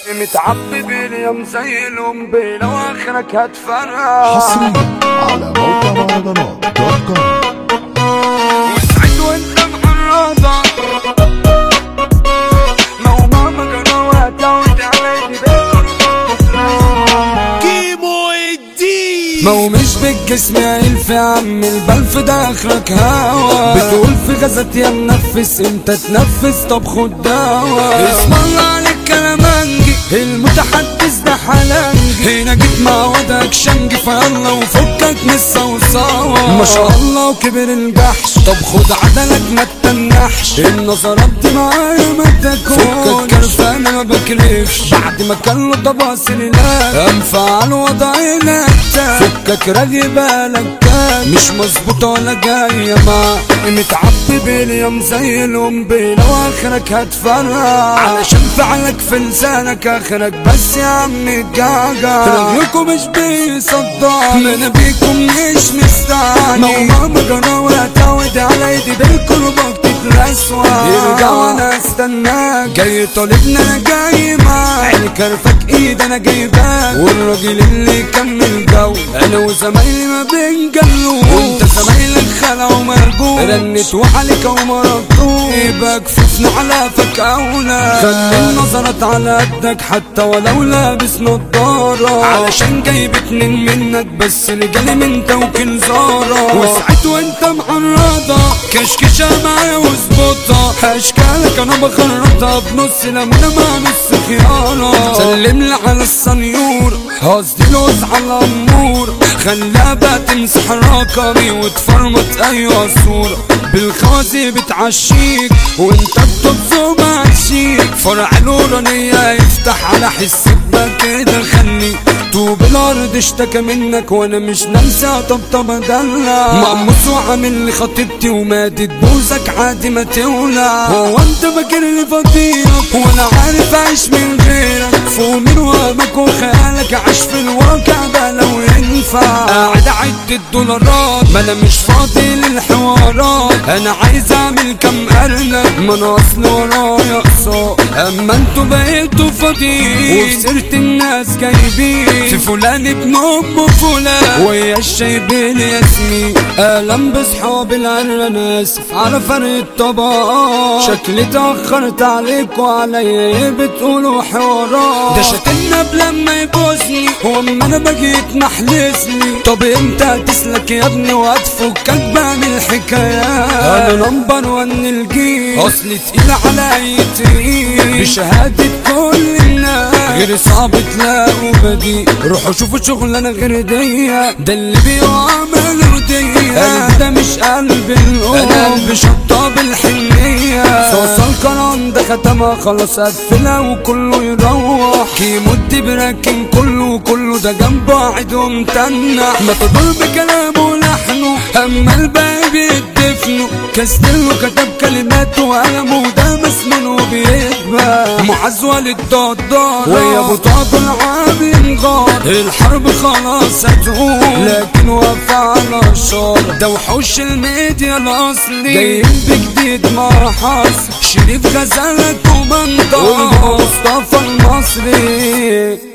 متعبي باليوم زي القنبلة واخرك هتفرقع حصريا على موقع مهرجانات دوت كوم. وسعيد وانت محرضة ما هو ماما جنوها تعود علي كيمو الدين ما هو مش بالجسم يا عم البلف ده اخرك هوا بتقول في غزات يا منفس انت تنفس طب خد دوا اسم الله عليك كلامنجي المتحدث ده حلنجي هنا جيت مع وضعك شنجي فيلا وفكك من الصوصاوة ما شاء الله وكبر الجحش طب خد عدلك ما تتنحش النظرات دي معايا ما تاكلش فكك كرفان ما بكرفش بعد ما كان له طباس لله انفع الوضع نكتة فكك راجي بالك كان مش مظبوطة ولا جاية مع متعبي باليوم زي القنبلة واخرك هتفرقع علشان فعلك في لسانك اخرك بس يا عم الجعجع رغيكم مش بيصدعني ما انا بيكم مش مستعني ماما جنوة تعود على ايدي بالكربة بتترسوى يرجع وانا استناك جاي طالبنا انا جاي معاك عيني كرفك ايد انا جايباك والراجل اللي يكمل جو انا وزمايلي ما بنجلو وانت زمايلك خلع ومرجوع رنت وعليك ومردوش يبقى كفوفنا على فك اولى خلي النظرات على قدك حتى ولو لابس نضارة علشان جايب اتنين منك بس رجالي من توكيل زارة وسعيد وانت محرضة كشكشة معايا وظبطها اشكالك انا بخرطها بنص لمونة مع نص خيارة سلملي على السنيور قصدي لوز على الامور خليها بقى تمسح رقمي وتفرمط ايوه صورة بالخوازي بتعشيك وانت بتبصم عشيك فرع الورانية يفتح على حسابك كده خلي طوب الارض اشتكى منك وانا مش ننسى طبطب ادلع مقموص وعامل لي خطيبتي ومادت بوزك عادي ما تولع هو انت فاكرني فضيلك وانا عارف اعيش من غيرك فوق من وهمك وخيالك عاش في الواقع ده لو ينفع قاعد اعد الدولارات ما انا مش فاضي للحوارات انا عايز اعمل كام ارنب ما انا اصل ورايا اقساط اما انتوا بقيتوا فاضيين وفي سيرة الناس جايبين في فلان ابن ام فلان ويا الشايبين ياسمين قلم بصحاب العرة انا اسف على فرق الطبقات شكلي اتأخرت عليك وعليا بتقولوا حوارات ده شتمنا بلما يبوسني واما انا بجيت محلسني طب امتى هتسلك يا ابني وهتفكك بقى من الحكايات انا نمبر وان الجيل اصلي تقيل على اي تقيل بشهادة كل الناس غير صعب تلاقوا بديل روحوا شوفوا شغلانة غير ديا ده اللي بيعمل ردية قلبي ده مش قلب الأم انا قلبي شطة بالحنية صوص القران ده ختمها خلاص قفلها وكله يروح كيمو براكن كله ده جنبه قاعد ومتنح ما تضل بكلامه ولحنه اما الباقي بيدفنه كاستله كتب كلماته وقلمه ده مسمون وبيكبر معز والد ضدار ويا ابو طاط العاب غار الحرب خلاص هتقوم لكن وقف على الشار ده وحوش الميديا الاصلي جايين بجديد مع حصر شريف غزالة كوماندار ومصطفى المصري